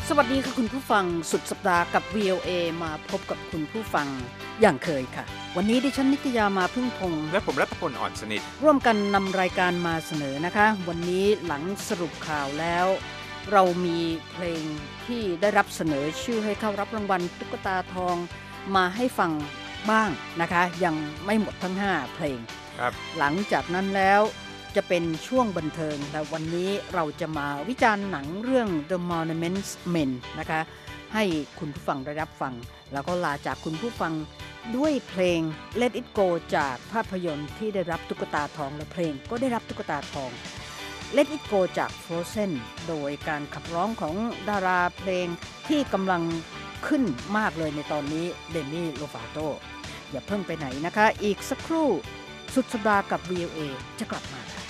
สวัสดีค่ะคุณผู้ฟังสุดสัปดาห์กับ VOA มาพบกับคุณผู้ฟังอย่างเคยค่ะวันนี้ดิฉันนิตยามาพึ่งพงษ์และผมรัตพลอ่อนสนิทร่วมกันนำรายการมาเสนอนะคะวันนี้หลังสรุปข่าวแล้วเรามีเพลงที่ได้รับเสนอชื่อให้เข้ารับรางวัลตุ๊กตาทองมาให้ฟังบ้างนะคะยังไม่หมดทั้ง5เพลงครับหลังจากนั้นแล้วจะเป็นช่วงบันเทิงและวันนี้เราจะมาวิจารณ์หนังเรื่อง The Monuments Men นะคะให้คุณผู้ฟังได้รับฟังแล้วก็ลาจากคุณผู้ฟังด้วยเพลง Let It Go จากภาพยนตร์ที่ได้รับตุ๊กตาทองและเพลงก็ได้รับตุ๊กตาทอง Let It Go จาก Frozen โดยการขับร้องของดาราเพลงที่กำลังขึ้นมากเลยในตอนนี้เดมี่โลฟาโตอย่าเพิ่งไปไหนนะคะอีกสักครู่สุดสัปดาห์กับ VOA จะกลับมาค่ะ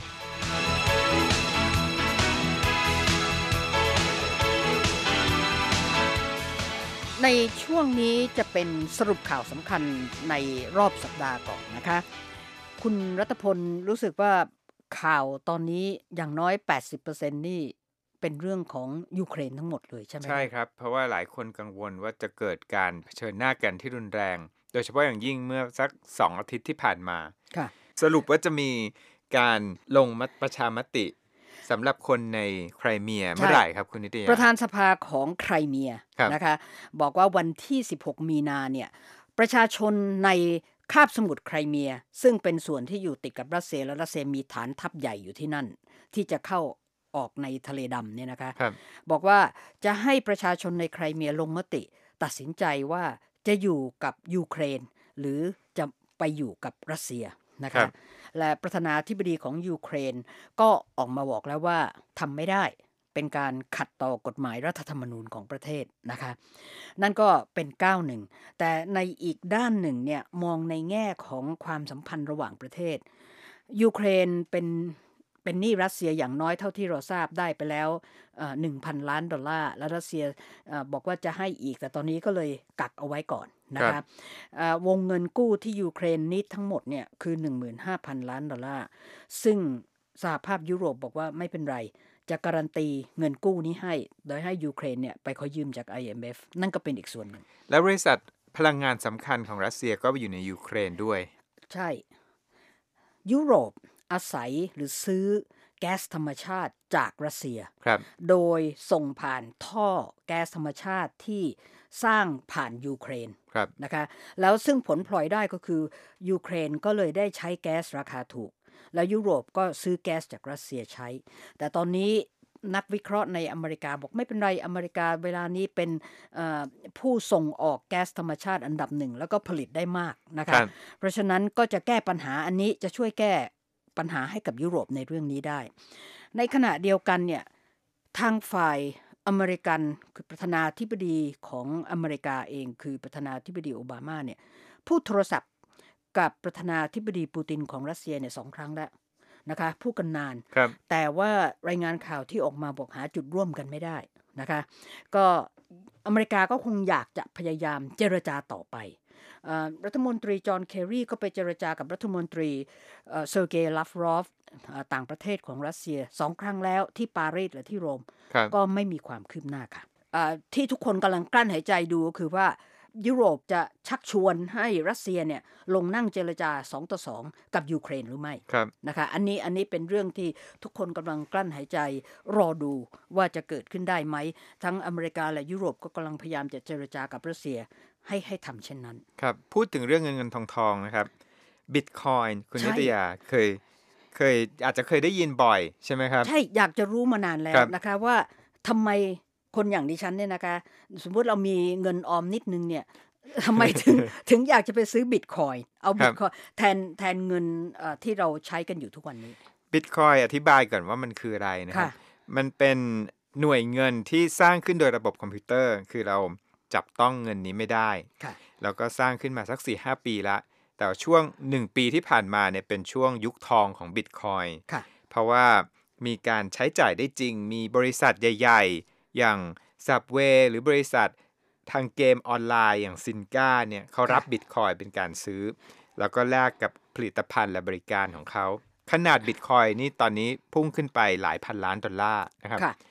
ในช่วงนี้จะเป็นสรุปข่าวสำคัญในรอบสัปดาห์ก่อนนะคะคุณรัตพลรู้สึกว่าข่าวตอนนี้อย่างน้อย 80% นี่เป็นเรื่องของยูเครนทั้งหมดเลยใช่ไหมใช่ครับเพราะว่าหลายคนกังวลว่าจะเกิดการเผชิญหน้ากันที่รุนแรงโดยเฉพาะอย่างยิ่งเมื่อสัก2อาทิตย์ที่ผ่านมาสรุปว่าจะมีการลงประชามติสำหรับคนในไครเมียเมื่อไหร่ครับคุณนิติยาประธานสภาของไครเมียนะคะบอกว่าวันที่16มีนาเนี่ยประชาชนในคาบสมุทรไครเมียซึ่งเป็นส่วนที่อยู่ติดกับรัสเซียและรัสเซียมีฐานทัพใหญ่อยู่ที่นั่นที่จะเข้าออกในทะเลดำเนี่ยนะคะบอกว่าจะให้ประชาชนในไครเมียลงมติตัดสินใจว่าจะอยู่กับยูเครนหรือจะไปอยู่กับรัสเซียนะคะและประธานาธิบดีของยูเครนก็ออกมาบอกแล้วว่าทำไม่ได้เป็นการขัดต่อกฎหมายรัฐธรรมนูญของประเทศนะคะนั่นก็เป็นก้าวหนึ่งแต่ในอีกด้านหนึ่งเนี่ยมองในแง่ของความสัมพันธ์ระหว่างประเทศยูเครนเป็นหนี้รัสเซียอย่างน้อยเท่าที่เราทราบได้ไปแล้ว$1,000 ล้านและรัสเซียบอกว่าจะให้อีกแต่ตอนนี้ก็เลยกักเอาไว้ก่อนนะคะวงเงินกู้ที่ยูเครนนี้ทั้งหมดเนี่ยคือ $15,000 ล้านซึ่งสหภาพยุโรปบอกว่าไม่เป็นไรจะการันตีเงินกู้นี้ให้โดยให้ยูเครนเนี่ยไปขอยืมจาก IMF นั่นก็เป็นอีกส่วนหนึ่งและบริษัทพลังงานสำคัญของรัสเซียก็อยู่ในยูเครนด้วยใช่ยุโรปอาศัยหรือซื้อแก๊สธรรมชาติจากรัสเซียโดยส่งผ่านท่อแก๊สธรรมชาติที่สร้างผ่านยูเครนนะคะแล้วซึ่งผลพลอยได้ก็คือยูเครนก็เลยได้ใช้แก๊สราคาถูกแล้วยุโรปก็ซื้อแก๊สจากรัสเซียใช้แต่ตอนนี้นักวิเคราะห์ในอเมริกาบอกไม่เป็นไรอเมริกาเวลานี้เป็นผู้ส่งออกแก๊สธรรมชาติอันดับหนึ่งแล้วก็ผลิตได้มากนะคะเพราะฉะนั้นก็จะแก้ปัญหาอันนี้จะช่วยแก้ปัญหาให้กับยุโรปในเรื่องนี้ได้ในขณะเดียวกันเนี่ยทางฝ่ายอเมริกันคือประธานาธิบดีของอเมริกาเองคือประธานาธิบดีโอบามาเนี่ยพูดโทรศัพท์กับประธานาธิบดีปูตินของรัสเซียเนี่ย2 ครั้งแล้วนะคะพูดกันนานแต่ว่ารายงานข่าวที่ออกมาบอกหาจุดร่วมกันไม่ได้นะคะก็อเมริกาก็คงอยากจะพยายามเจรจาต่อไปรัฐมนตรีจอห์นเคอรีก็ไปเจรจากับรัฐมนตรีเซอร์เกย์ลาฟรอฟต่างประเทศของรัสเซีย2 ครั้งแล้วที่ปารีสและที่โรมก็ไม่มีความคืบหน้าค่ะที่ทุกคนกำลังกลั้นหายใจดูก็คือว่ายุโรปจะชักชวนให้รัสเซียเนี่ยลงนั่งเจรจา2-2กับยูเครนหรือไม่นะคะอันนี้เป็นเรื่องที่ทุกคนกำลังกลั้นหายใจรอดูว่าจะเกิดขึ้นได้ไหมทั้งอเมริกาและยุโรปก็กำลังพยายามจะเจรจากับรัสเซียให้ทำเช่นนั้นครับพูดถึงเรื่องเงินทองนะครับบิตคอยน์คุณนิตยาเคยอาจจะเคยได้ยินบ่อยใช่ไหมครับใช่อยากจะรู้มานานแล้วนะคะว่าทำไมคนอย่างดิฉันเนี่ยนะคะสมมติเรามีเงินออมนิดนึงเนี่ยทำไมถึงอยากจะไปซื้อบิตคอยน์เอาบิตคอยน์แทนเงินที่เราใช้กันอยู่ทุกวันนี้บิตคอยน์อธิบายก่อนว่ามันคืออะไรนะครับมันเป็นหน่วยเงินที่สร้างขึ้นโดยระบบคอมพิวเตอร์คือเราจับต้องเงินนี้ไม่ได้แล้วก็สร้างขึ้นมาสัก 4-5 ปีละแต่ช่วง1ปีที่ผ่านมาเนี่ยเป็นช่วงยุคทองของบิตคอยน์เพราะว่ามีการใช้จ่ายได้จริงมีบริษัทใหญ่ๆอย่าง Subway หรือบริษัททางเกมออนไลน์อย่างซินก้าเนี่ยเขารับบิตคอยน์เป็นการซื้อแล้วก็แลกกับผลิตภัณฑ์และบริการของเขาขนาดบิตคอยน์นี่ตอนนี้พุ่งขึ้นไปหลายพันล้านดอลลาร์นะครับ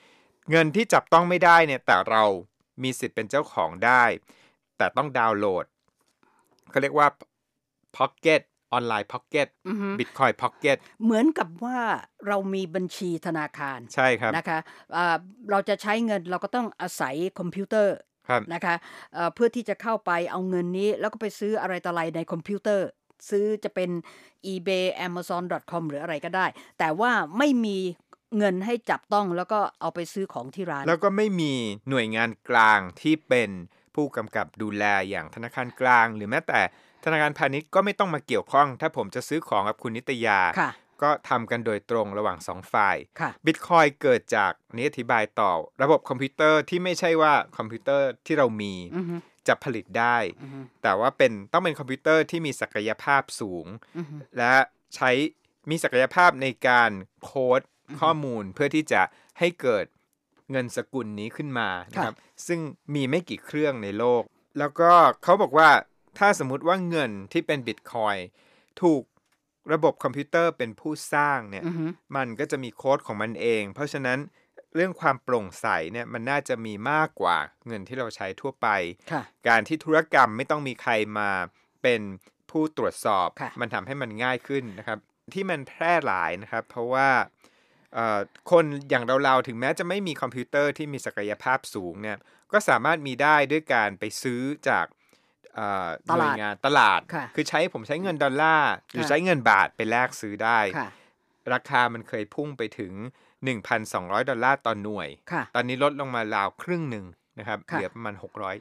เงินที่จับต้องไม่ได้เนี่ยแต่เรามีสิทธิ์เป็นเจ้าของได้แต่ต้องดาวน์โหลดเขาเรียกว่า Pocket ออนไลน์ Pocket Bitcoin Pocket เหมือนกับว่าเรามีบัญชีธนาคารใช่ครับนะคะเราจะใช้เงินเราก็ต้องอาศัยคอมพิวเตอร์นะคะเพื่อที่จะเข้าไปเอาเงินนี้แล้วก็ไปซื้ออะไรต่ออะไรในคอมพิวเตอร์ซื้อจะเป็น eBay Amazon.com หรืออะไรก็ได้แต่ว่าไม่มีเงินให้จับต้องแล้วก็เอาไปซื้อของที่ร้านแล้วก็ไม่มีหน่วยงานกลางที่เป็นผู้กำกับดูแลอย่างธนาคารกลางหรือแม้แต่ธนาคารพาณิชย์ก็ไม่ต้องมาเกี่ยวข้องถ้าผมจะซื้อของกับคุณนิตยาก็ทำกันโดยตรงระหว่าง2ฝ่าย Bitcoin เกิดจากนี้อธิบายต่อระบบคอมพิวเตอร์ที่ไม่ใช่ว่าคอมพิวเตอร์ที่เรามีจะผลิตได้แต่ว่าต้องเป็นคอมพิวเตอร์ที่มีศักยภาพสูงและมีศักยภาพในการโค้ดข้อมูลเพื่อที่จะให้เกิดเงินสกุลนี้ขึ้นมานะครับซึ่งมีไม่กี่เครื่องในโลกแล้วก็เขาบอกว่าถ้าสมมุติว่าเงินที่เป็น Bitcoin ถูกระบบคอมพิวเตอร์เป็นผู้สร้างเนี่ยมันก็จะมีโค้ดของมันเองเพราะฉะนั้นเรื่องความโปร่งใสเนี่ยมันน่าจะมีมากกว่าเงินที่เราใช้ทั่วไปการที่ธุรกรรมไม่ต้องมีใครมาเป็นผู้ตรวจสอบมันทำให้มันง่ายขึ้นนะครับที่มันแพร่หลายนะครับเพราะว่าคนอย่างเราถึงแม้จะไม่มีคอมพิวเตอร์ที่มีศักยภาพสูงเนี่ยก็สามารถมีได้ด้วยการไปซื้อจากหน่วยงานตลาดคือผมใช้เงินดอลลาร์หรือใช้เงินบาทไปแลกซื้อได้ราคามันเคยพุ่งไปถึง $1,200 ต่อหน่วยตอนนี้ลดลงมาราวครึ่งหนึ่งนะครับเหลือประมาณ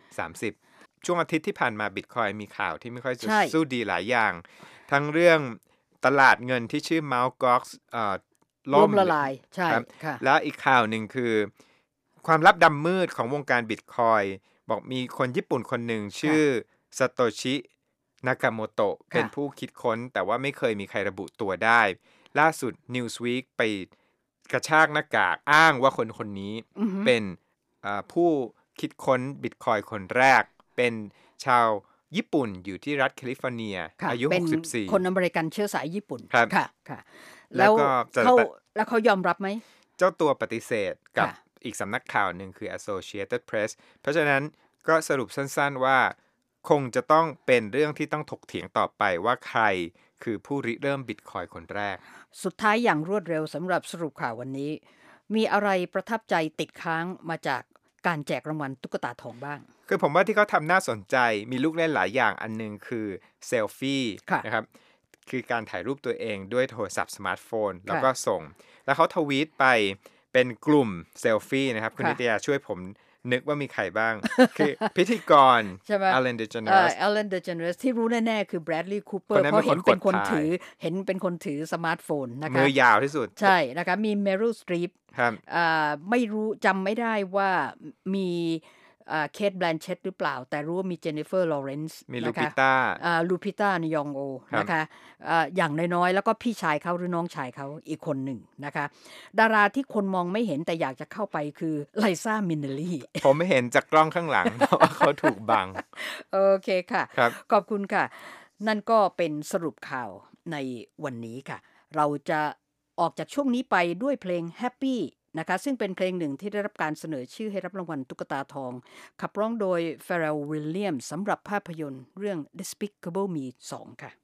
630ช่วงอาทิตย์ที่ผ่านมา Bitcoin มีข่าวที่ไม่ค่อยจะสู้ดีหลายอย่างทั้งเรื่องตลาดเงินที่ชื่อ Mt. Goxล่มละลายใช่ค่ะแล้วอีกข่าวหนึ่งคือความลับดำมืดของวงการ Bitcoin บอกมีคนญี่ปุ่นคนหนึ่งชื่อซาโตชินากาโมโตะเป็นผู้คิดค้นแต่ว่าไม่เคยมีใครระบุตัวได้ล่าสุด Newsweek ไปกระชากหน้ากากอ้างว่าคนนี้เป็นผู้คิดค้น Bitcoin คนแรกเป็นชาวญี่ปุ่นอยู่ที่รัฐแคลิฟอร์เนียอายุ64 เป็นคนอเมริกันเชื้อสายญี่ปุ่นค่ะแล้วเขายอมรับไหมเจ้าตัวปฏิเสธกับอีกสำนักข่าวหนึ่งคือ Associated Press เพราะฉะนั้นก็สรุปสั้นๆว่าคงจะต้องเป็นเรื่องที่ต้องถกเถียงต่อไปว่าใครคือผู้ริเริ่ม Bitcoin คนแรกสุดท้ายอย่างรวดเร็วสำหรับสรุปข่าววันนี้มีอะไรประทับใจติดค้างมาจากการแจกรางวัลตุ๊กตาทองบ้างคือผมว่าที่เขาทำน่าสนใจมีลูกเล่นหลายอย่างอันนึงคือเซลฟี่นะครับคือการถ่ายรูปตัวเองด้วยโทรศัพท์สมาร์ทโฟนแล้วก็ส่งแล้วเขาทวีตไปเป็นกลุ่มเซลฟี่นะครับคุณนิตยาช่วยผมนึกว่ามีใครบ้าง คือพิธีกร Ellen DeGeneres ที่รู้แน่ๆคือ Bradley Cooper เพราะเห็นเป็นคนถือสมาร์ทโฟนนะคะมือยาวที่สุดใช่นะคะมี Meryl Streep ไม่รู้จำไม่ได้ว่ามีเคทแบลนเชตหรือเปล่าแต่รู้ว่ามีเจนนิเฟอร์ลอเรนซ์มีลูปิต้านยองโอนะคะอย่างน้อยๆแล้วก็พี่ชายเขาหรือน้องชายเขาอีกคนหนึ่งนะคะดาราที่คนมองไม่เห็นแต่อยากจะเข้าไปคือไลซ่ามินเนลลี่ผมไม่เห็นจากกล้องข้างหลังเพราะว่าเขาถูกบังโอเคค่ะขอบคุณค่ะนั่นก็เป็นสรุปข่าวในวันนี้ค่ะเราจะออกจากช่วงนี้ไปด้วยเพลง Happyนะคะซึ่งเป็นเพลงหนึ่งที่ได้รับการเสนอชื่อให้รับรางวัลตุ๊กตาทองขับร้องโดย Pharrell Williams สำหรับภาพยนตร์เรื่อง Despicable Me 2 ค่ะ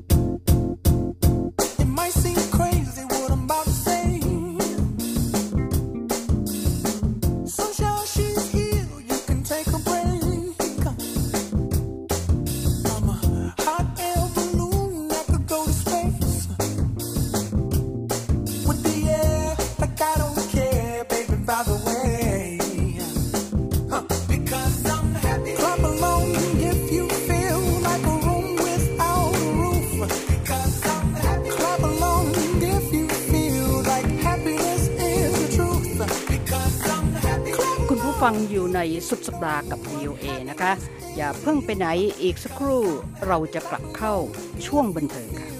ฟังอยู่ในสุดสัปดาห์กับ VOA นะคะอย่าเพิ่งไปไหนอีกสักครู่เราจะกลับเข้าช่วงบันเทิงค่ะ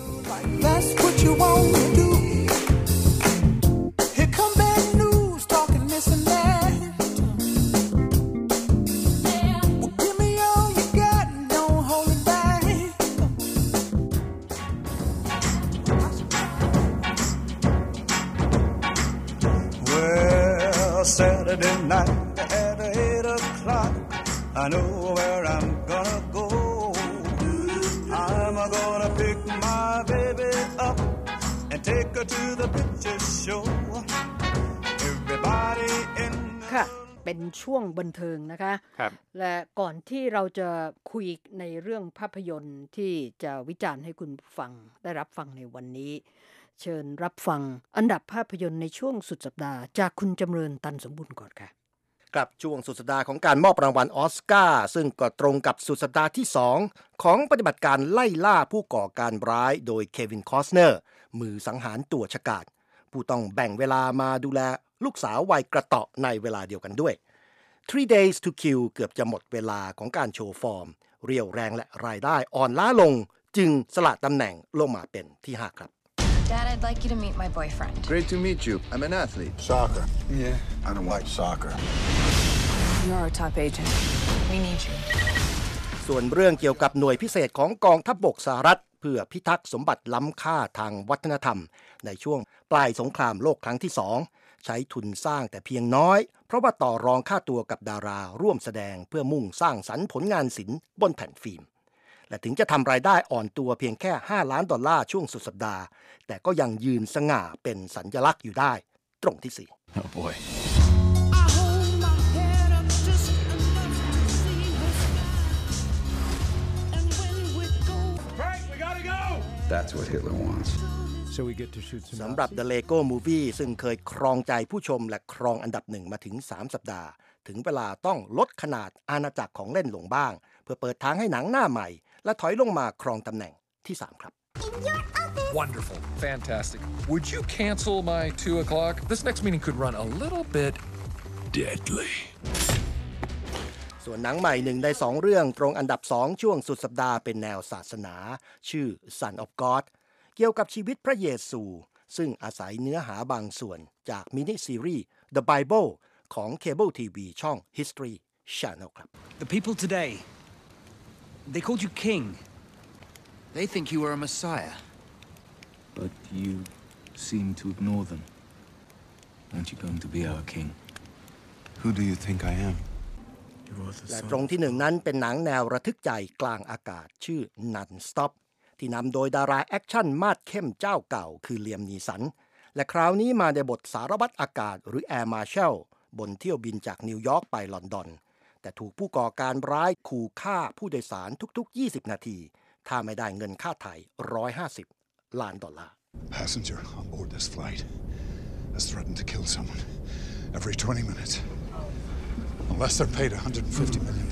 Saturday tonight at 8 o'clock. I know where I'm gonna go. I'm gonna pick my baby up and take her to the picture show. Everybody in ค่ะเป็นช่วงบันเทิงนะคะครับและก่อนที่เราจะคุยในเรื่องภาพยนตร์ที่จะวิจารณ์ให้คุณผู้ฟังได้รับฟังในวันนี้ เชิญรับฟังอันดับภาพยนตร์ในช่วงสุดสัปดาห์จากคุณจำเริญตันสมบูรณ์ก่อนค่ะกับช่วงสุดสัปดาห์ของการมอบรางวัลออสการ์ซึ่งก็ตรงกับสุดสัปดาห์ที่ 2 ของปฏิบัติการไล่ล่าผู้ก่อการร้ายโดยเควินคอสเนอร์มือสังหารตัวฉกาจผู้ต้องแบ่งเวลามาดูแลลูกสาววัยกระเตาะในเวลาเดียวกันด้วย Three Days to Kill เกือบจะหมดเวลาของการโชว์ฟอร์มเรี่ยวแรงและรายได้อ่อนล้าลงจึงสละตำแหน่งลงมาเป็นที่ 5 ครับ Dad, I'd like you to meet my boyfriend. Great to meet you. I'm an athlete. Soccer. Yeah. I don't like soccer. You're our top agent. We need you. ส่วนเรื่องเกี่ยวกับหน่วยพิเศษของกองทัพบกสหรัฐเพื่อพิทักษ์สมบัติล้ำค่าทางวัฒนธรรมในช่วงปลายสงครามโลกครั้งที่ 2 ใช้ทุนสร้างแต่เพียงน้อยเพราะว่าต่อรองค่าตัวกับดาราร่วมแสดงเพื่อมุ่งสร้างสรรค์ผลงานศิลป์บนแผ่นฟิล์มและถึงจะทำรายได้อ่อนตัวเพียงแค่$5 ล้านช่วงสุดสัปดาห์แต่ก็ยังยืนสง่าเป็นสัญลักษณ์อยู่ได้ตรงที่ 4 Oh boy. That's what Hitler wants. So we get to shoot some สำหรับ The Lego Movie ซึ่งเคยครองใจผู้ชมและครองอันดับ1มาถึง3สัปดาห์ถึงเวลาต้องลดขนาดอาณาจักรของเล่นลงบ้างเพื่อเปิดทางให้หนังหน้าใหม่และถอยลงมาครองตำแหน่งที่ 3 ครับ Wonderful. Fantastic. Would you cancel my 2 o'clock? This next meeting could run a little bit deadly. ส่วนหนังใหม่1ใน2เรื่องตรงอันดับ2ช่วงสุดสัปดาห์เป็นแนวศาสนาชื่อ Son of God เกี่ยวกับชีวิตพระเยซูซึ่งอาศัยเนื้อหาบางส่วนจากมินิซีรีส์ The Bible ของเคเบิลทีวีช่อง History Channel ครับ The people today, they called you king. They think you are a messiah. But you seem to ignore them. Aren't you going to be our king? Who do you think I am? และตรงที่1นั้นเป็นหนังแนวระทึกใจกลางอากาศชื่อ Non-Stop ที่นำโดยดาราแอคชั่นมาดเข้มเจ้าเก่าคือเลียม นีสันและคราวนี้มาในบทสารวัตรอากาศหรือแอร์มาร์แชลบนเที่ยวบินจากนิวยอร์กไปลอนดอนแต่ถูกผู้ก่อการร้ายขู่ฆ่าผู้โดยสารทุกๆ20นาทีถ้าไม่ได้เงินค่าไถ่$150 ล้าน Passenger on board this flight has threatened to kill someone every 20 minutes unless they're paid $150 million.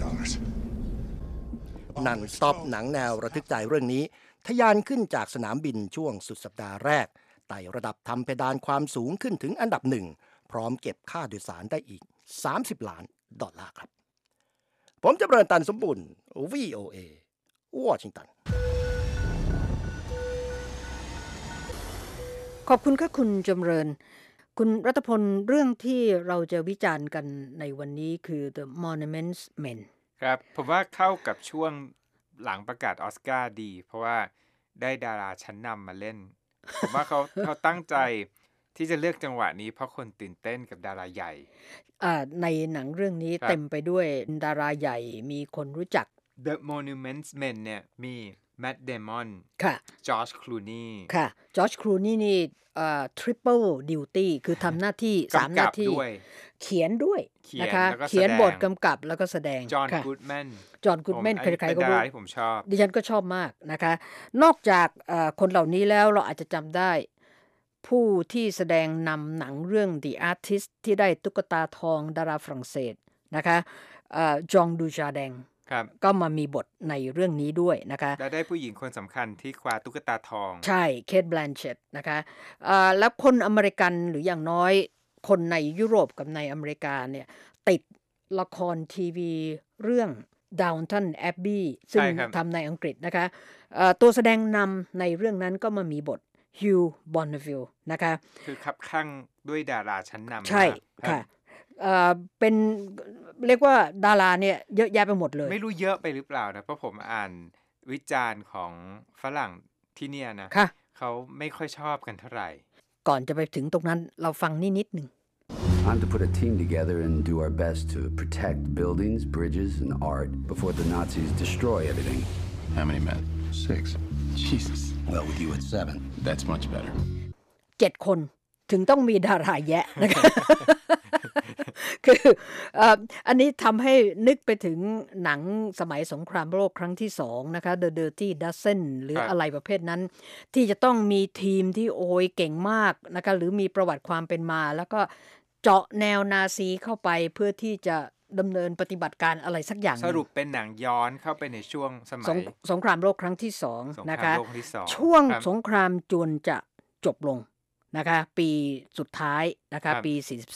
Non-Stop หนังแนวระทึกใจเรื่องนี้ทะยานขึ้นจากสนามบินช่วงสุดสัปดาห์แรกไต่ระดับทำเพดานความสูงขึ้นถึงอันดับ1พร้อมเก็บค่าโดยสารได้อีก$30 ล้านครับผมจำเริญตันสมบูรณ์ VOA วอชิงตันขอบคุณค่ะคุณจำเริญคุณรัตพลเรื่องที่เราจะวิจารณ์กันในวันนี้คือ The Monuments Men ครับผมว่าเข้ากับช่วงหลังประกาศออสการ์ดีเพราะว่าได้ดาราชั้นนำมาเล่น ผมว่าเขาตั้งใจที่จะเลือกจังหวะนี้เพราะคนตื่นเต้นกับดาราใหญ่ในหนังเรื่องนี้เต็มไปด้วยดาราใหญ่มีคนรู้จัก The Monuments Men เนี่ยมีแมทเดมอนค่ะจอร์จคลูนีค่ะจอร์จคลูนีนี่triple duty คือทำหน้าที่3หน้าที่เขียนด้วยนะคะเขียนบทกำกับแล้วก็แสดงจอห์นกูดแมนใครๆก็รู้ที่ผมชอบดิฉันก็ชอบมากนะคะนอกจากคนเหล่านี้แล้วเราอาจจะจำได้ผู้ที่แสดงนำหนังเรื่อง The Artist ที่ได้ตุ๊กตาทองดาราฝรั่งเศสนะคะจองดูจาแดงก็มามีบทในเรื่องนี้ด้วยนะคะและได้ผู้หญิงคนสำคัญที่คว้าตุ๊กตาทองใช่เคท แบลนเชตนะคะแล้วคนอเมริกันหรืออย่างน้อยคนในยุโรปกับในอเมริกาเนี่ยติดละครทีวีเรื่อง Downton Abbey ซึ่งทำในอังกฤษนะคะตัวแสดงนำในเรื่องนั้นก็มามีบทฮิว บอนเนวิลนะคะคือคับข้างด้วยดาราชั้นนำใช่ค่ะเป็นเรียกว่าดาราเนี่ยเยอะแยะไปหมดเลยไม่รู้เยอะไปหรือเปล่านะเพราะผมอ่านวิจารณ์ของฝรั่งที่เนี่ยนะเขาไม่ค่อยชอบกันเท่าไหร่ก่อนจะไปถึงตรงนั้นเราฟังนิดนึง I'm to put a team together and do our best to protect buildings, bridges, and art before the Nazis destroy everything. How many men? 6. Jesus. Well, with you at 7. That's much better. 7 คนถึงต้องมีดาราแยะนะคะ คืออันนี้ทำให้นึกไปถึงหนังสมัยสงครามโลกครั้งที่2นะคะ The Dirty Dozen หรืออะไรประเภทนั้นที่จะต้องมีทีมที่โอยเก่งมากนะคะหรือมีประวัติความเป็นมาแล้วก็เจาะแนวนาซีเข้าไปเพื่อที่จะดำเนินปฏิบัติการอะไรสักอย่างสรุปเป็นหนังย้อนเข้าไปในช่วงสมัยสงครามโลกครั้งที่2นะคะช่วงสงครามจวนจะจบลงนะคะปีสุดท้ายนะคะปี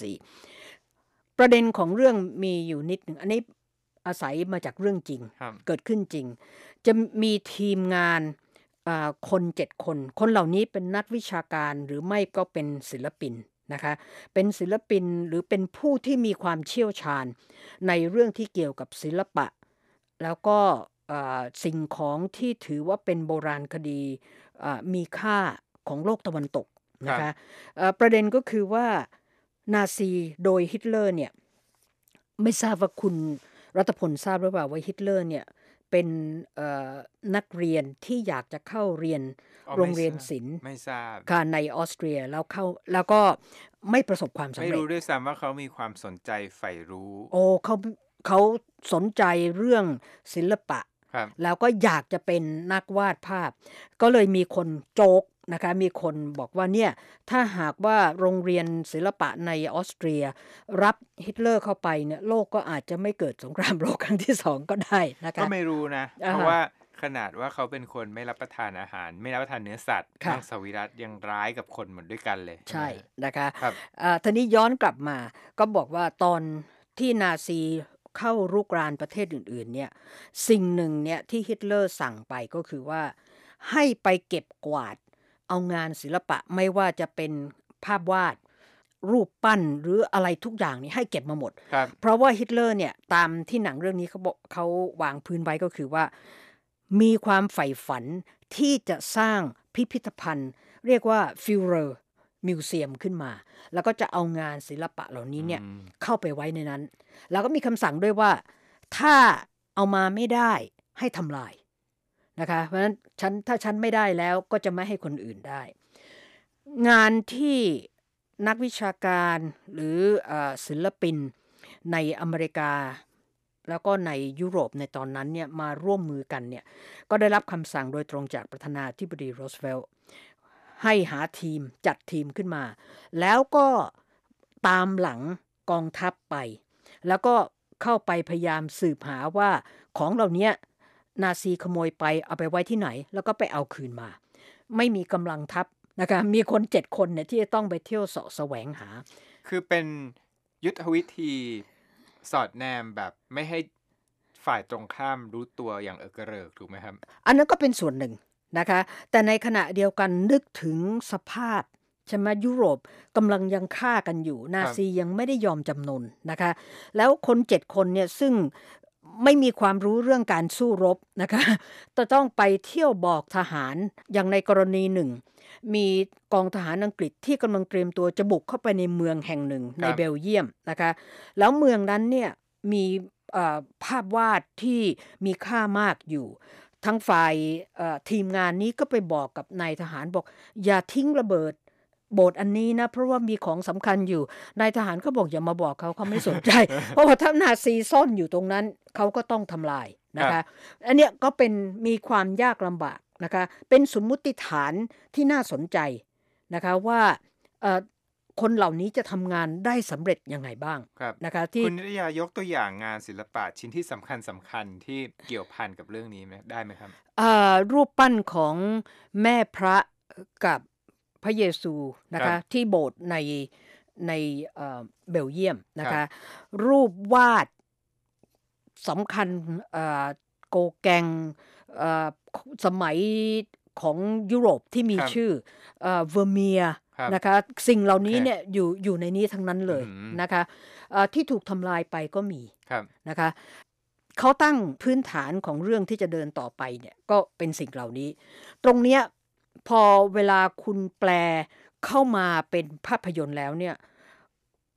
44ประเด็นของเรื่องมีอยู่นิดนึงอันนี้อาศัยมาจากเรื่องจริงเกิดขึ้นจริงจะมีทีมงานคน7คนเหล่านี้เป็นนักวิชาการหรือไม่ก็เป็นศิลปินนะคะเป็นศิลปินหรือเป็นผู้ที่มีความเชี่ยวชาญในเรื่องที่เกี่ยวกับศิลปะแล้วก็สิ่งของที่ถือว่าเป็นโบราณคดีมีค่าของโลกตะวันตกนะคะประเด็นก็คือว่านาซีโดยฮิตเลอร์เนี่ยไม่ทราบว่าคุณรัตพลทราบหรือเปล่าว่าฮิตเลอร์เนี่ยเป็นนักเรียนที่อยากจะเข้าเรียนโรงเรียนศิลป์ไม่ทราบค่ะในออสเตรียแล้วก็ไม่ประสบความสำเร็จไม่รู้ด้วยซ้ำว่าเขามีความสนใจใฝ่รู้เขาสนใจเรื่องศิลปะแล้วก็อยากจะเป็นนักวาดภาพก็เลยมีคนโจกนะคะมีคนบอกว่าเนี่ยถ้าหากว่าโรงเรียนศิลปะในออสเตรียรับฮิตเลอร์เข้าไปเนี่ยโลกก็อาจจะไม่เกิดสงครามโลกครั้งที่2ก็ได้นะคะก็ไม่รู้นะเพราะว่าขนาดว่าเขาเป็นคนไม่รับประทานอาหารไม่รับประทานเนื้อสัตว์มังสวิรัติยังร้ายกับคนหมดด้วยกันเลยใช่นะคะทีนี้ย้อนกลับมาก็บอกว่าตอนที่นาซีเข้ารุกรานประเทศอื่นๆเนี่ยสิ่งหนึ่งเนี่ยที่ฮิตเลอร์สั่งไปก็คือว่าให้ไปเก็บกวาดเอางานศิลปะไม่ว่าจะเป็นภาพวาดรูปปั้นหรืออะไรทุกอย่างนี่ให้เก็บมาหมดเพราะว่าฮิตเลอร์เนี่ยตามที่หนังเรื่องนี้เขาวางพื้นไว้ก็คือว่ามีความใฝ่ฝันที่จะสร้างพิพิธภัณฑ์เรียกว่าฟิวเรอร์มิวเซียมขึ้นมาแล้วก็จะเอางานศิลปะเหล่านี้เนี่ยเข้าไปไว้ในนั้นแล้วก็มีคำสั่งด้วยว่าถ้าเอามาไม่ได้ให้ทำลายนะคะเพราะฉะนั้นถ้าฉันไม่ได้แล้วก็จะไม่ให้คนอื่นได้งานที่นักวิชาการหรือศิลปินในอเมริกาแล้วก็ในยุโรปในตอนนั้นเนี่ยมาร่วมมือกันเนี่ยก็ได้รับคำสั่งโดยตรงจากประธานาธิบดีโรสเวลต์ให้หาทีมจัดทีมขึ้นมาแล้วก็ตามหลังกองทัพไปแล้วก็เข้าไปพยายามสืบหาว่าของเหล่านี้นาซีขโมยไปเอาไปไว้ที่ไหนแล้วก็ไปเอาคืนมาไม่มีกำลังทัพนะคะมีคน7คนเนี่ยที่จะต้องไปเที่ยวเสาะแสวงหาคือเป็นยุทธวิธีสอดแนมแบบไม่ให้ฝ่ายตรงข้ามรู้ตัวอย่างกระเริกถูกไหมครับอันนั้นก็เป็นส่วนหนึ่งนะคะแต่ในขณะเดียวกันนึกถึงสภาพใช่ไหมยุโรปกำลังยังฆ่ากันอยู่นาซียังไม่ได้ยอมจำนนนะคะแล้วคน7คนเนี่ยซึ่งไม่มีความรู้เรื่องการสู้รบนะคะจะต้องไปเที่ยวบอกทหารอย่างในกรณีหนึ่งมีกองทหารอังกฤษที่กำลังเตรียมตัวจะบุกเข้าไปในเมืองแห่งหนึ่งในเบลเยียมนะคะแล้วเมืองนั้นเนี่ยมีภาพวาดที่มีค่ามากอยู่ทั้งฝ่ายทีมงานนี้ก็ไปบอกกับนายทหารบอกอย่าทิ้งระเบิดโบสถ์อันนี้นะเพราะว่ามีของสำคัญอยู่นายทหารก็บอกอย่ามาบอกเขาไม่สนใจ เพราะว่าถ้านาซีซ่อนอยู่ตรงนั้นเขาก็ต้องทำลายนะคะอันเนี้ยก็เป็นมีความยากลำบากนะคะเป็นสมมุติฐานที่น่าสนใจนะคะว่าคนเหล่านี้จะทำงานได้สำเร็จยังไงบ้างนะคะที่คุณนิตยายกตัวอย่างงานศิลปะชิ้นที่สำคัญที่เกี่ยวพันกับเรื่องนี้ไหมได้ไหมครับรูปปั้นของแม่พระกับพระเยซูนะคะที่โบสถ์ในเบลเยียมนะคะรูปวาดสำคัญโกแกงสมัยของยุโรปที่มีชื่อเวอร์เมียนะคะสิ่งเหล่านี้เนี่ยอยู่ในนี้ทั้งนั้นเลยนะคะที่ถูกทำลายไปก็มีนะคะเขาตั้งพื้นฐานของเรื่องที่จะเดินต่อไปเนี่ยก็เป็นสิ่งเหล่านี้ตรงเนี้ยพอเวลาคุณแปลเข้ามาเป็นภาพยนตร์แล้วเนี่ย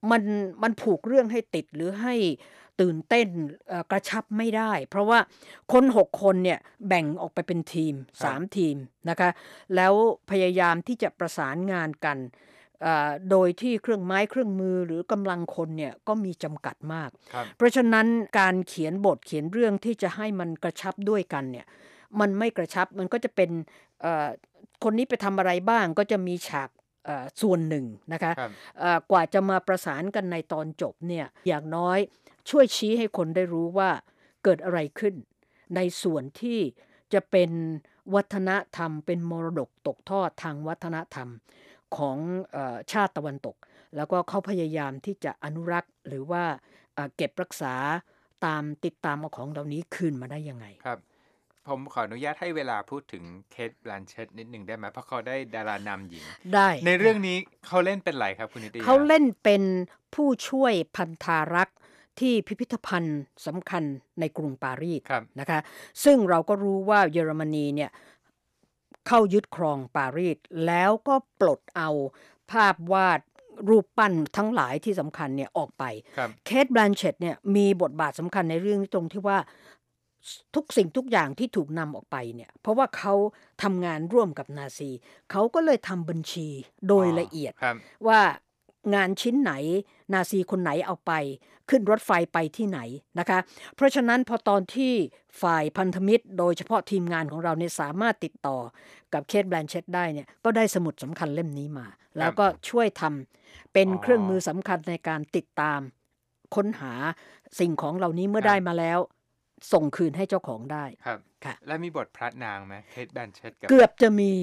มันผูกเรื่องให้ติดหรือให้ตื่นเต้นกระชับไม่ได้เพราะว่าคน6คนเนี่ยแบ่งออกไปเป็นทีม3ทีมนะคะแล้วพยายามที่จะประสานงานกันโดยที่เครื่องไม้เครื่องมือหรือกำลังคนเนี่ยก็มีจำกัดมากเพราะฉะนั้นการเขียนบทเขียนเรื่องที่จะให้มันกระชับด้วยกันเนี่ยมันไม่กระชับมันก็จะเป็นคนนี้ไปทำอะไรบ้างก็จะมีฉากส่วนหนึ่งนะคะกว่าจะมาประสานกันในตอนจบเนี่ยอย่างน้อยช่วยชี้ให้คนได้รู้ว่าเกิดอะไรขึ้นในส่วนที่จะเป็นวัฒนธรรมเป็นมรดกตกทอดทางวัฒนธรรมของชาติตะวันตกแล้วก็เขาพยายามที่จะอนุรักษ์หรือว่าเก็บรักษาติดตามเอาของเหล่านี้คืนมาได้ยังไงครับผมขออนุญาตให้เวลาพูดถึงเคท แบลนเชตนิดนึงได้ไหมเพราะเขาได้ดารานำหญิงได้ในเรื่องนี้เขาเล่นเป็นอะไรครับคุณนิตยาเขาเล่นเป็นผู้ช่วยพันธารักษ์ที่พิพิธภัณฑ์สำคัญในกรุงปารีสนะคะซึ่งเราก็รู้ว่าเยอรมนีเนี่ยเข้ายึดครองปารีสแล้วก็ปลดเอาภาพวาดรูปปั้นทั้งหลายที่สำคัญเนี่ยออกไปเคท แบลนเชตเนี่ยมีบทบาทสำคัญในเรื่องตรงที่ว่าทุกสิ่งทุกอย่างที่ถูกนำออกไปเนี่ยเพราะว่าเขาทำงานร่วมกับนาซีเขาก็เลยทำบัญชีโดยละเอียดว่างานชิ้นไหนนาซีคนไหนเอาไปขึ้นรถไฟไปที่ไหนนะคะเพราะฉะนั้นพอตอนที่ฝ่ายพันธมิตรโดยเฉพาะทีมงานของเราเนี่ยสามารถติดต่อกับเคท แบลนเชตได้เนี่ยก็ได้สมุดสำคัญเล่มนี้มาแล้วก็ช่วยทำเป็นเครื่องมือสำคัญในการติดตามค้นหาสิ่งของเหล่านี้เมื่อได้มาแล้วส่งคืนให้เจ้าของได้ครับค่ะแล้วมีบทพระนางไหมเคท แบลนเชตเกือบจะมี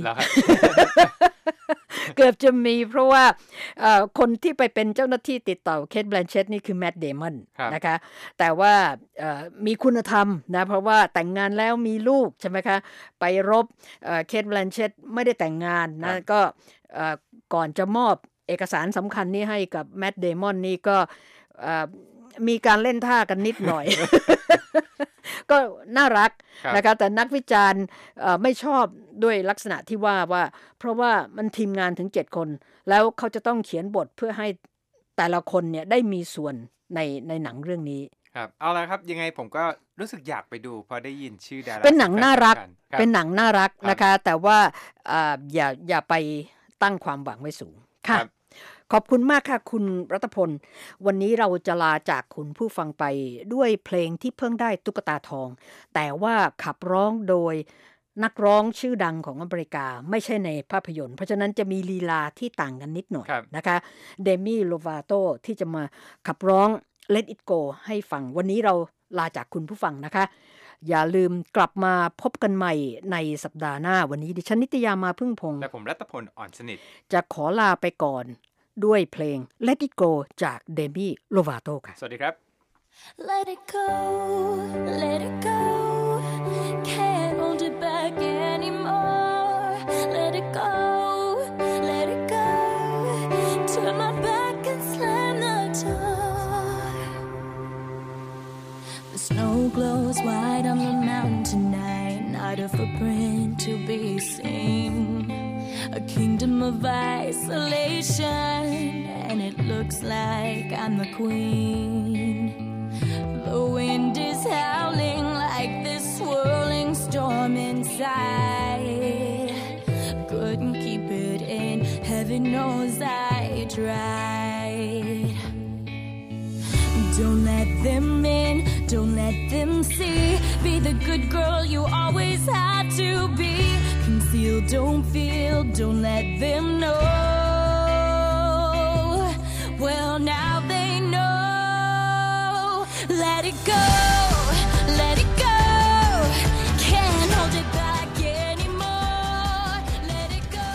เกือบจะมีเพราะว่าคนที่ไปเป็นเจ้าหน้าที่ติดต่อเคท แบลนเชตนี่คือแมท เดมอนนะคะแต่ว่ามีคุณธรรมนะเพราะว่าแต่งงานแล้วมีลูกใช่ไหมคะไปรบเคท แบลนเชตไม่ได้แต่งงานนะก็ก่อนจะมอบเอกสารสำคัญนี้ให้กับแมท เดมอนนี่ก็มีการเล่นท่ากันนิดหน่อย ก็น่ารักนะคะแต่นักวิจารณ์ไม่ชอบด้วยลักษณะที่ว่าเพราะว่ามันทีมงานถึง7คนแล้วเขาจะต้องเขียนบทเพื่อให้แต่ละคนเนี่ยได้มีส่วนในหนังเรื่องนี้ครับเอาละครับยังไงผมก็รู้สึกอยากไปดูพอได้ยินชื่อดาราเป็นหนังน่ารักเป็นหนังน่ารักนะคะแต่ว่าอย่าไปตั้งความหวังไว้สูงค่ะขอบคุณมากค่ะคุณรัตพลวันนี้เราจะลาจากคุณผู้ฟังไปด้วยเพลงที่เพิ่งได้ตุ๊กตาทองแต่ว่าขับร้องโดยนักร้องชื่อดังของอเมริกาไม่ใช่ในภาพยนตร์เพราะฉะนั้นจะมีลีลาที่ต่างกันนิดหน่อยนะคะเดมี่ โลวาโตที่จะมาขับร้อง Let It Go ให้ฟังวันนี้เราลาจากคุณผู้ฟังนะคะอย่าลืมกลับมาพบกันใหม่ในสัปดาห์หน้าวันนี้ดิฉันนิตยามาพึ่งพงษ์และผมรัตพลอ่อนสนิทจะขอลาไปก่อนด้วยเพลง Let It Go จากเดมี่ โลวาโตค่ะสวัสดีครับ Let it go let it go can't hold it back anymore let it go let it go turn my back and slam the door the snow glows white on the mountain tonight not a footprint to be seen a kingdom of isolation and it looks like I'm the queen the wind is howling like this swirling storm inside couldn't keep it in heaven knows I tried don't let them in don't let them see be the good girl you always had to be conceal don't feel don't let them know well now they know let it go let it go can't hold it back anymore let it go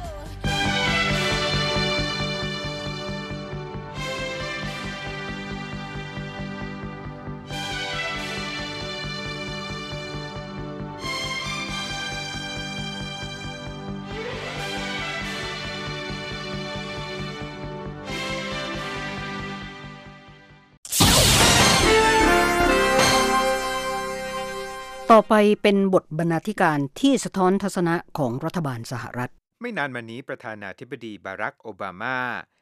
ต่อไปเป็นบทบรรณาธิการที่สะท้อนทัศนะของรัฐบาลสหรัฐไม่นานมานี้ประธานาธิบดีบารัก โอบามา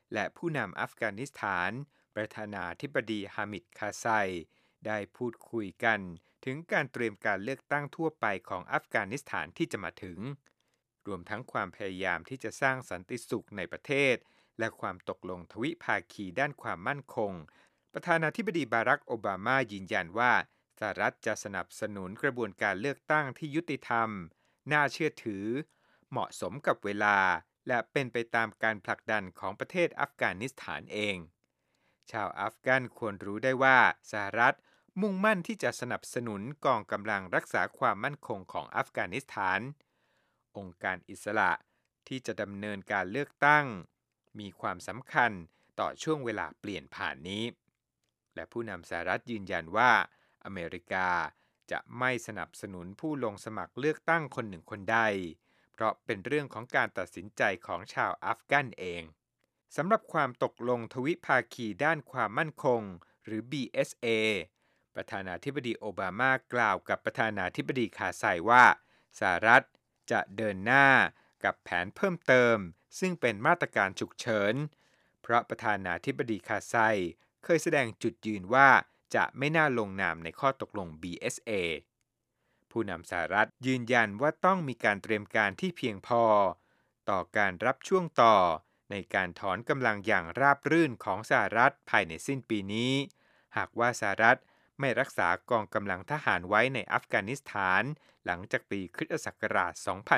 และผู้นำอัฟกานิสถานประธานาธิบดีฮามิด คาไซได้พูดคุยกันถึงการเตรียมการเลือกตั้งทั่วไปของอัฟกานิสถานที่จะมาถึงรวมทั้งความพยายามที่จะสร้างสันติสุขในประเทศและความตกลงทวิภาคีด้านความมั่นคงประธานาธิบดีบารัก โอบามายืนยันว่าสหรัฐจะสนับสนุนกระบวนการเลือกตั้งที่ยุติธรรมน่าเชื่อถือเหมาะสมกับเวลาและเป็นไปตามการผลักดันของประเทศอัฟกานิสถานเองชาวอัฟกันควรรู้ได้ว่าสหรัฐมุ่งมั่นที่จะสนับสนุนกองกำลังรักษาความมั่นคงของอัฟกานิสถานองค์การอิสระที่จะดำเนินการเลือกตั้งมีความสำคัญต่อช่วงเวลาเปลี่ยนผ่านนี้และผู้นำสหรัฐยืนยันว่าอเมริกาจะไม่สนับสนุนผู้ลงสมัครเลือกตั้งคนหนึ่งคนใดเพราะเป็นเรื่องของการตัดสินใจของชาวอัฟกันเองสำหรับความตกลงทวิภาคีด้านความมั่นคงหรือ BSA ประธานาธิบดีโอบามากล่าวกับประธานาธิบดีคาไซว่าสหรัฐจะเดินหน้ากับแผนเพิ่มเติมซึ่งเป็นมาตรการฉุกเฉินเพราะประธานาธิบดีคาไซเคยแสดงจุดยืนว่าจะไม่น่าลงนามในข้อตกลง BSA ผู้นำสหรัฐยืนยันว่าต้องมีการเตรียมการที่เพียงพอต่อการรับช่วงต่อในการถอนกำลังอย่างราบรื่นของสหรัฐภายในสิ้นปีนี้หากว่าสหรัฐไม่รักษากองกำลังทหารไว้ในอัฟกานิสถานหลังจากปีคริสตศักราช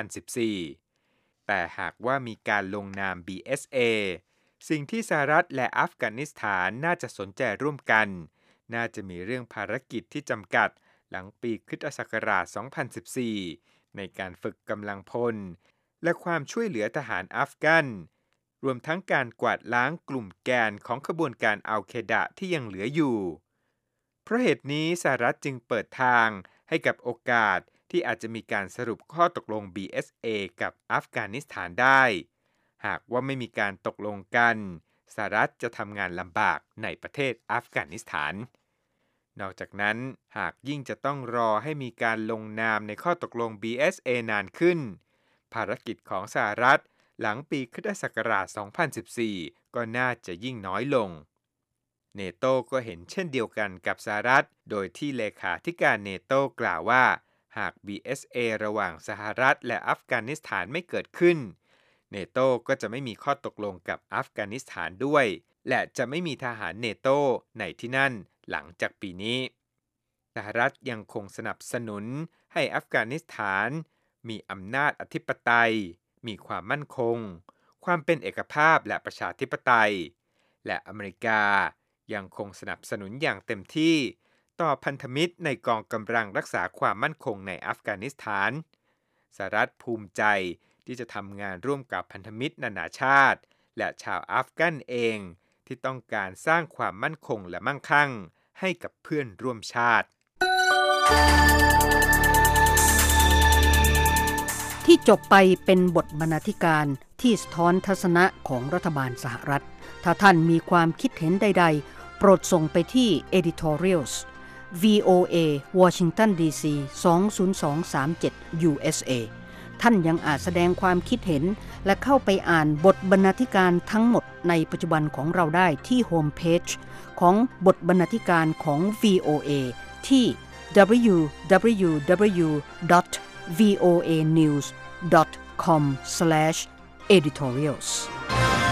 2014 แต่หากว่ามีการลงนาม BSA สิ่งที่สหรัฐและอัฟกานิสถานน่าจะสนใจร่วมกันน่าจะมีเรื่องภารกิจที่จำกัดหลังปีคริสตศักราช 2014 ในการฝึกกำลังพลและความช่วยเหลือทหารอัฟกันรวมทั้งการกวาดล้างกลุ่มแกนของขบวนการอัลเคดะที่ยังเหลืออยู่เพราะเหตุนี้สหรัฐจึงเปิดทางให้กับโอกาสที่อาจจะมีการสรุปข้อตกลง BSA กับอัฟกานิสถานได้หากว่าไม่มีการตกลงกันสหรัฐจะทำงานลำบากในประเทศอัฟกานิสถานนอกจากนั้นหากยิ่งจะต้องรอให้มีการลงนามในข้อตกลง BSA นานขึ้นภารกิจของสหรัฐหลังปีคริสตศักราช 2014 ก็น่าจะยิ่งน้อยลงเนโตก็เห็นเช่นเดียวกันกับสหรัฐโดยที่เลขาธิการเนโตกล่าวว่าหาก BSA ระหว่างสหรัฐและอัฟกานิสถานไม่เกิดขึ้นเนโตก็จะไม่มีข้อตกลงกับอัฟกานิสถานด้วยและจะไม่มีทหารเนโตในที่นั่นหลังจากปีนี้สหรัฐยังคงสนับสนุนให้อัฟกานิสถานมีอำนาจอธิปไตยมีความมั่นคงความเป็นเอกภาพและประชาธิปไตยและอเมริกายังคงสนับสนุนอย่างเต็มที่ต่อพันธมิตรในกองกำลังรักษาความมั่นคงในอัฟกานิสถานสหรัฐภูมิใจที่จะทำงานร่วมกับพันธมิตรนานาชาติและชาวอัฟกันเองที่ต้องการสร้างความมั่นคงและมั่งคั่งให้กับเพื่อนร่วมชาติที่จบไปเป็นบทบรรณาธิการที่สะท้อนทัศนะของรัฐบาลสหรัฐถ้าท่านมีความคิดเห็นใดๆโปรดส่งไปที่ editorials VOA Washington DC 20237 USA ท่านยังอาจแสดงความคิดเห็นและเข้าไปอ่านบทบรรณาธิการทั้งหมดในปัจจุบันของเราได้ที่โฮมเพจของบทบรรณาธิการของ VOA ที่ www.voanews.com/editorials